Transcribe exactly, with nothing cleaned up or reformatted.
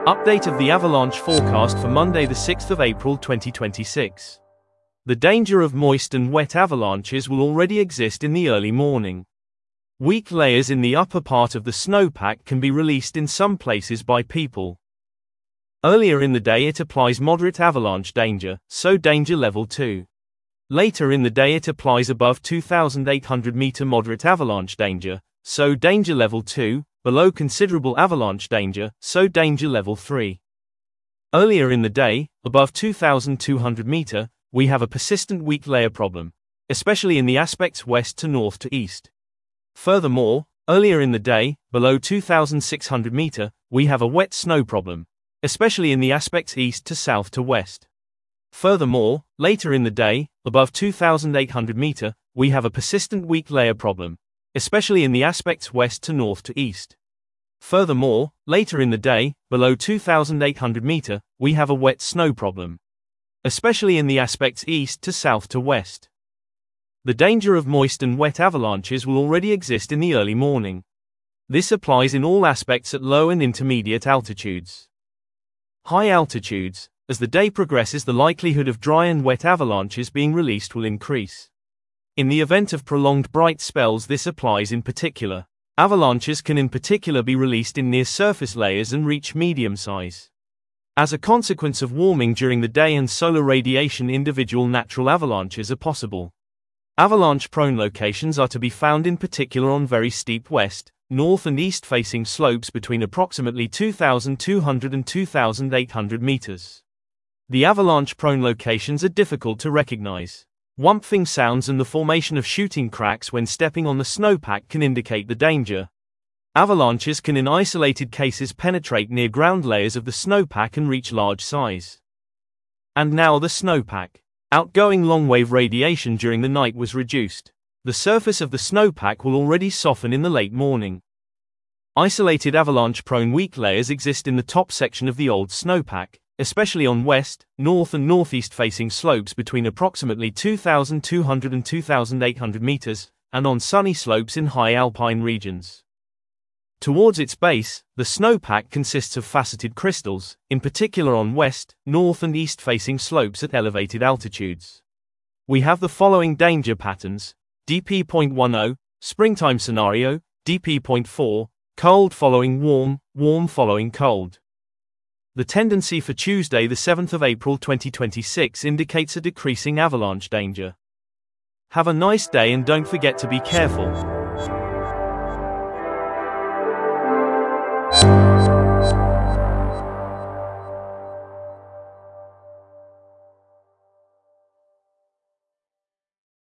Update of the avalanche forecast for Monday the sixth of April twenty twenty-six. The danger of moist and wet avalanches will already exist in the early morning. Weak layers in the upper part of the snowpack can be released in some places by people. Earlier in the day it applies moderate avalanche danger, so danger level two. Later in the day it applies above two thousand eight hundred meter moderate avalanche danger, so danger level two, below considerable avalanche danger, so danger level three. Earlier in the day, above two thousand two hundred meter, we have a persistent weak layer problem, especially in the aspects west to north to east. Furthermore, earlier in the day, below two thousand six hundred meter, we have a wet snow problem, especially in the aspects east to south to west. Furthermore, later in the day, above two thousand eight hundred meter, we have a persistent weak layer problem, especially in the aspects west to north to east. Furthermore, later in the day, below two thousand eight hundred meter, we have a wet snow problem, especially in the aspects east to south to west. The danger of moist and wet avalanches will already exist in the early morning. This applies in all aspects at low and intermediate altitudes. High altitudes, as the day progresses, the likelihood of dry and wet avalanches being released will increase. In the event of prolonged bright spells, this applies in particular. Avalanches can in particular be released in near-surface layers and reach medium size. As a consequence of warming during the day and solar radiation, individual natural avalanches are possible. Avalanche-prone locations are to be found in particular on very steep west, north and east-facing slopes between approximately two thousand two hundred and two thousand eight hundred meters. The avalanche-prone locations are difficult to recognize. Whumping sounds and the formation of shooting cracks when stepping on the snowpack can indicate the danger. Avalanches can in isolated cases penetrate near ground layers of the snowpack and reach large size. And now the snowpack. Outgoing long-wave radiation during the night was reduced. The surface of the snowpack will already soften in the late morning. Isolated avalanche-prone weak layers exist in the top section of the old snowpack, especially on west, north and northeast-facing slopes between approximately two thousand two hundred and two thousand eight hundred meters, and on sunny slopes in high alpine regions. Towards its base, the snowpack consists of faceted crystals, in particular on west, north and east-facing slopes at elevated altitudes. We have the following danger patterns: D P zero point ten, springtime scenario, D P zero point four, cold following warm, warm following cold. The tendency for Tuesday the seventh of April twenty twenty-six indicates a decreasing avalanche danger. Have a nice day and don't forget to be careful.